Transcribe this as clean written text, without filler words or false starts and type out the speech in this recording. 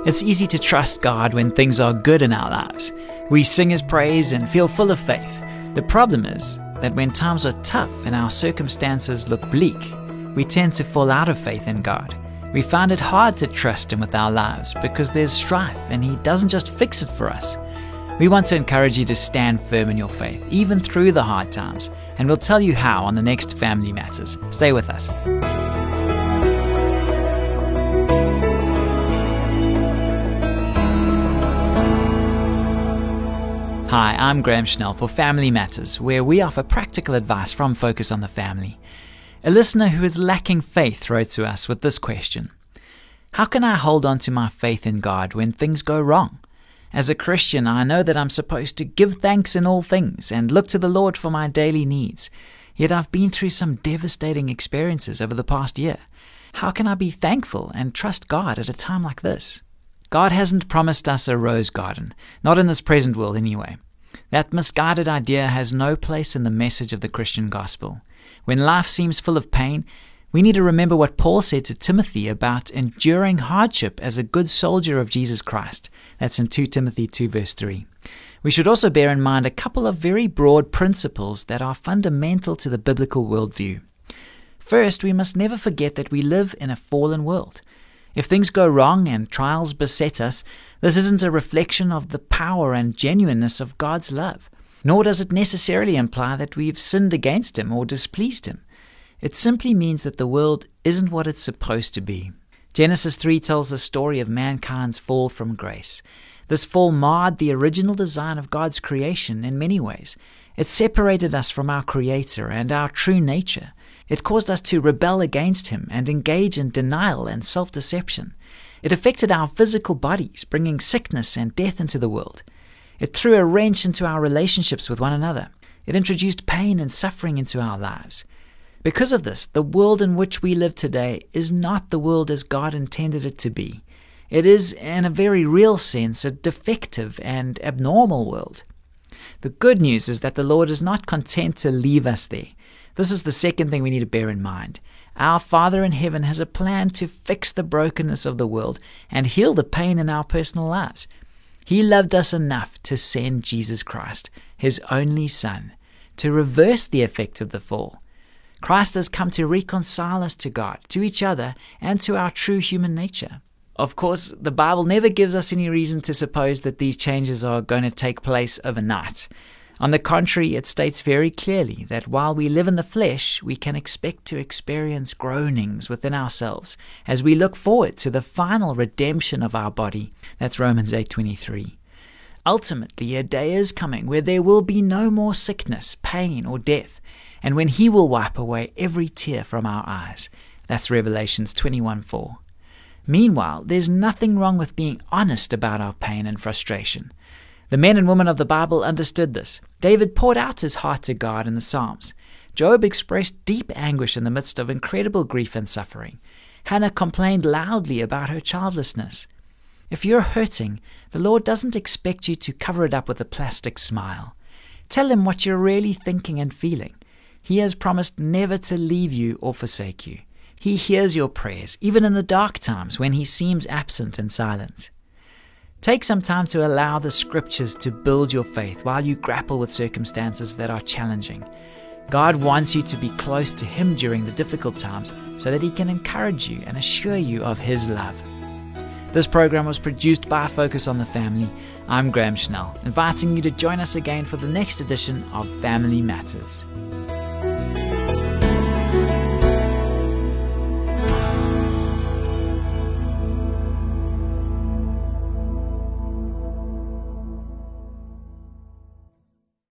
It's easy to trust God when things are good in our lives. We sing His praise and feel full of faith. The problem is that when times are tough and our circumstances look bleak, we tend to fall out of faith in God. We find it hard to trust Him with our lives because there's strife and He doesn't just fix it for us. We want to encourage you to stand firm in your faith, even through the hard times, and we'll tell you how on the next Family Matters. Stay with us. Hi, I'm Graham Schnell for Family Matters, where we offer practical advice from Focus on the Family. A listener who is lacking faith wrote to us with this question: how can I hold on to my faith in God when things go wrong? As a Christian, I know that I'm supposed to give thanks in all things and look to the Lord for my daily needs. Yet I've been through some devastating experiences over the past year. How can I be thankful and trust God at a time like this? God hasn't promised us a rose garden, not in this present world anyway. That misguided idea has no place in the message of the Christian gospel. When life seems full of pain, we need to remember what Paul said to Timothy about enduring hardship as a good soldier of Jesus Christ. That's in 2 Timothy 2 verse 3. We should also bear in mind a couple of very broad principles that are fundamental to the biblical worldview. First, we must never forget that we live in a fallen world. If things go wrong and trials beset us, this isn't a reflection of the power and genuineness of God's love, nor does it necessarily imply that we've sinned against Him or displeased Him. It simply means that the world isn't what it's supposed to be. Genesis 3 tells the story of mankind's fall from grace. This fall marred the original design of God's creation in many ways. It separated us from our Creator and our true nature. It caused us to rebel against Him and engage in denial and self-deception. It affected our physical bodies, bringing sickness and death into the world. It threw a wrench into our relationships with one another. It introduced pain and suffering into our lives. Because of this, the world in which we live today is not the world as God intended it to be. It is, in a very real sense, a defective and abnormal world. The good news is that the Lord is not content to leave us there. This is the second thing we need to bear in mind. Our Father in heaven has a plan to fix the brokenness of the world and heal the pain in our personal lives. He loved us enough to send Jesus Christ, His only Son, to reverse the effect of the fall. Christ has come to reconcile us to God, to each other, and to our true human nature. Of course, the Bible never gives us any reason to suppose that these changes are going to take place overnight. On the contrary, it states very clearly that while we live in the flesh, we can expect to experience groanings within ourselves as we look forward to the final redemption of our body. That's Romans 8:23. Ultimately, a day is coming where there will be no more sickness, pain, or death, and when He will wipe away every tear from our eyes. That's Revelations 21:4. Meanwhile, there's nothing wrong with being honest about our pain and frustration. The men and women of the Bible understood this. David poured out his heart to God in the Psalms. Job expressed deep anguish in the midst of incredible grief and suffering. Hannah complained loudly about her childlessness. If you're hurting, the Lord doesn't expect you to cover it up with a plastic smile. Tell Him what you're really thinking and feeling. He has promised never to leave you or forsake you. He hears your prayers, even in the dark times when He seems absent and silent. Take some time to allow the Scriptures to build your faith while you grapple with circumstances that are challenging. God wants you to be close to Him during the difficult times so that He can encourage you and assure you of His love. This program was produced by Focus on the Family. I'm Graham Schnell, inviting you to join us again for the next edition of Family Matters.